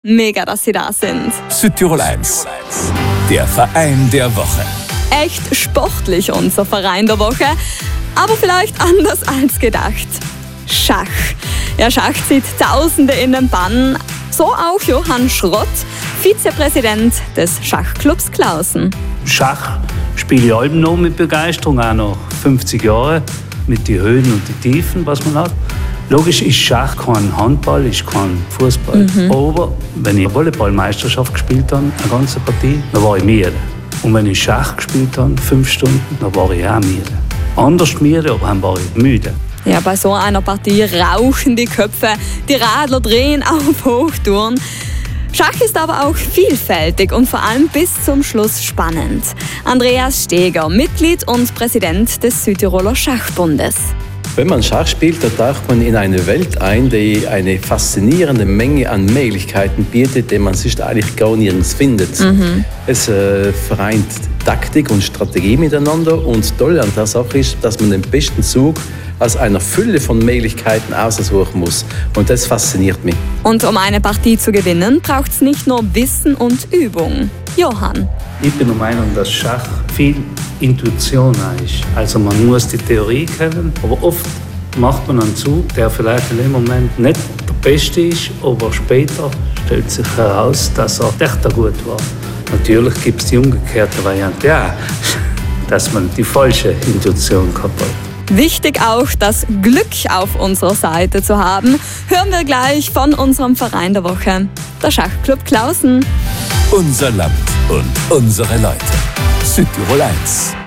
Mega, dass Sie da sind. Südtirol 1, der Verein der Woche. Echt sportlich unser Verein der Woche, aber vielleicht anders als gedacht. Schach. Ja, Schach zieht Tausende in den Bann. So auch Johann Schrott, Vizepräsident des Schachclubs Klausen. Schach spiele ich allem noch mit Begeisterung, auch nach 50 Jahren, mit den Höhen und den Tiefen, was man hat. Logisch ist Schach kein Handball, ist kein Fußball. Aber wenn ich Volleyballmeisterschaft gespielt habe, eine ganze Partie, dann war ich müde. Und wenn ich Schach gespielt habe, 5 Stunden, dann war ich auch müde. Anders müde, aber dann war ich müde. Ja, bei so einer Partie rauchen die Köpfe, die Radler drehen auf Hochtouren. Schach ist aber auch vielfältig und vor allem bis zum Schluss spannend. Andreas Steger, Mitglied und Präsident des Südtiroler Schachbundes. Wenn man Schach spielt, dann taucht man in eine Welt ein, die eine faszinierende Menge an Möglichkeiten bietet, die man sich eigentlich gar nirgends findet. Es vereint Taktik und Strategie miteinander und toll an der Sache ist, dass man den besten Zug aus einer Fülle von Möglichkeiten aussuchen muss. Und das fasziniert mich. Und um eine Partie zu gewinnen, braucht es nicht nur Wissen und Übung. Johann. Ich bin der Meinung, dass Schach viel Intuition ist. Also man muss die Theorie kennen, aber oft macht man einen Zug, der vielleicht in dem Moment nicht der beste ist, aber später stellt sich heraus, dass er echt gut war. Natürlich gibt es die umgekehrte Variante, ja, dass man die falsche Intuition gehabt hat. Wichtig auch, das Glück auf unserer Seite zu haben, hören wir gleich von unserem Verein der Woche, der Schachclub Klausen. Unser Land und unsere Leute. Südtirol 1.